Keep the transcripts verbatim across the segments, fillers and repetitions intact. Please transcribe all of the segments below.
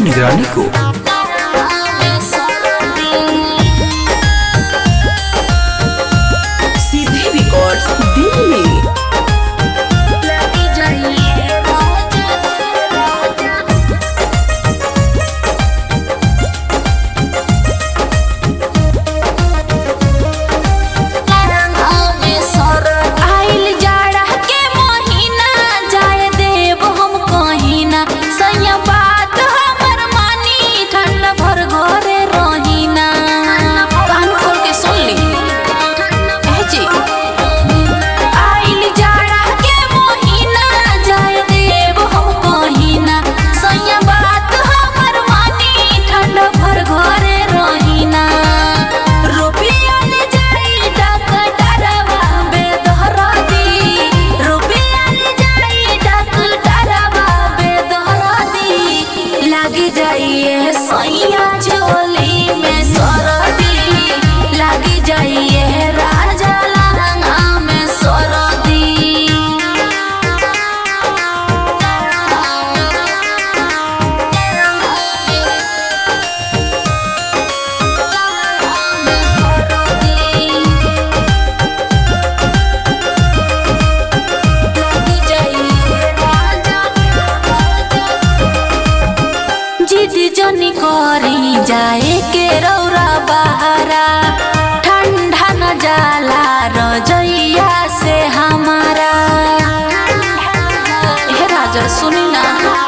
निगरानी को। सीधे रिकॉर्ड्स दिल्ली। जनी करी जाए के रौरा बहारा, ठंडा न जाला रजैया से हमारा। हे राजा सुनी ना,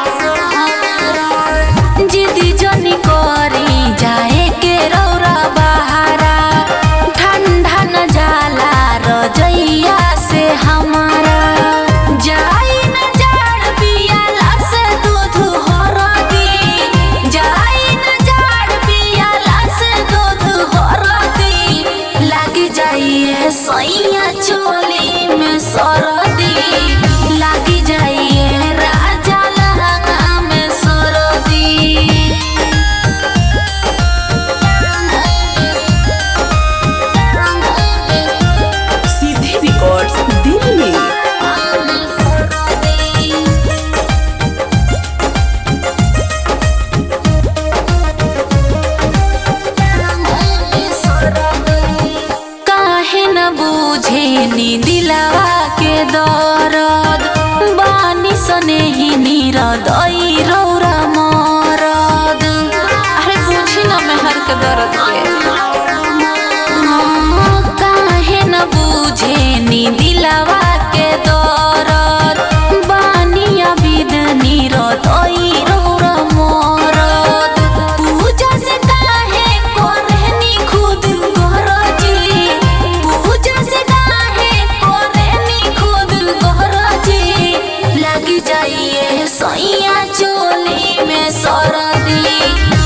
जिदी जनी करी जाए के रौरा बहारा, ठंडा न जाला रजैया से हमारा। जाई न जाड़ पियाला से दूध हरदी, जाई न जाड़ पियाला से दूध हरदी, लागी जाइए सैया चोली में सरदी, लागी जाइए राजा लहंगा में सरदी। सीधे रिकॉर्ड्स दिल्ली। काहे न बूझे नी दिलावा के दर्द, बानी सने ही निरदई रौरा मरद। अरे बुझी न मेहर के दर्द के। काहे न बूझे नी दिलावा के दर्द, बानी अबिद निरदई रौरा मरद। पूजा से काहे करहनी खुद गरजी, पूजा से काहे करहनी खुद गरजी, लागी जाइए सैया चोली में सरदी।